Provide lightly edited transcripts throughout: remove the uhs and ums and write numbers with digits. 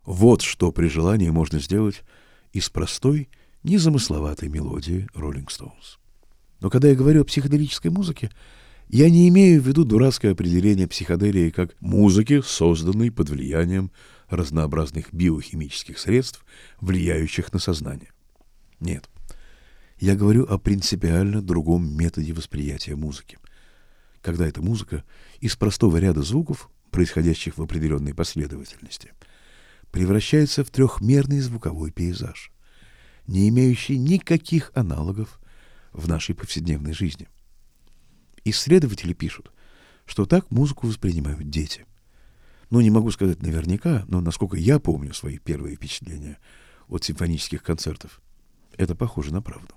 Вот что при желании можно сделать из простой, незамысловатой мелодии Rolling Stones. Но когда я говорю о психоделической музыке, я не имею в виду дурацкое определение психоделии как музыки, созданной под влиянием разнообразных биохимических средств, влияющих на сознание. Нет. Я говорю о принципиально другом методе восприятия музыки. Когда эта музыка из простого ряда звуков, происходящих в определенной последовательности, превращается в трехмерный звуковой пейзаж, не имеющий никаких аналогов в нашей повседневной жизни. Исследователи пишут, что так музыку воспринимают дети. Ну, не могу сказать наверняка, но насколько я помню свои первые впечатления от симфонических концертов, это похоже на правду.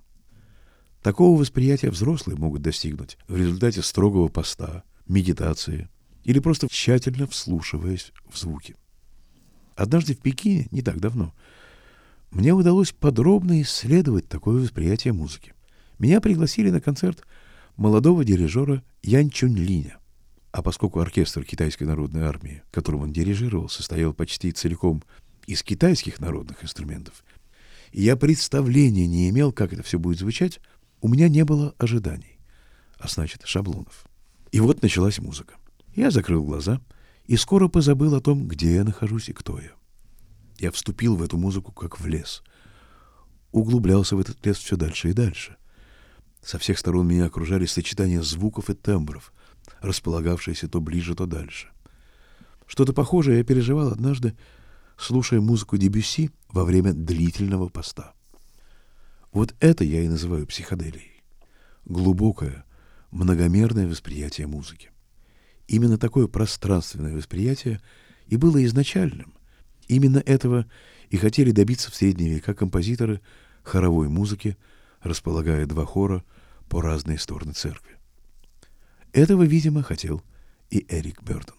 Такого восприятия взрослые могут достигнуть в результате строгого поста, медитации или просто тщательно вслушиваясь в звуки. Однажды в Пекине, не так давно, мне удалось подробно исследовать такое восприятие музыки. Меня пригласили на концерт молодого дирижера Ян Чунь-линя. А поскольку оркестр Китайской народной армии, которым он дирижировал, состоял почти целиком из китайских народных инструментов, и я представления не имел, как это все будет звучать, у меня не было ожиданий, а значит, шаблонов. И вот началась музыка. Я закрыл глаза и скоро позабыл о том, где я нахожусь и кто я. Я вступил в эту музыку, как в лес. Углублялся в этот лес все дальше и дальше. Со всех сторон меня окружали сочетания звуков и тембров, располагавшиеся то ближе, то дальше. Что-то похожее я переживал однажды, слушая музыку Дебюсси во время длительного поста. Вот это я и называю психоделией. Глубокое, многомерное восприятие музыки. Именно такое пространственное восприятие и было изначальным. Именно этого и хотели добиться в средние века композиторы хоровой музыки, располагая два хора по разные стороны церкви. Этого, видимо, хотел и Эрик Бёрден.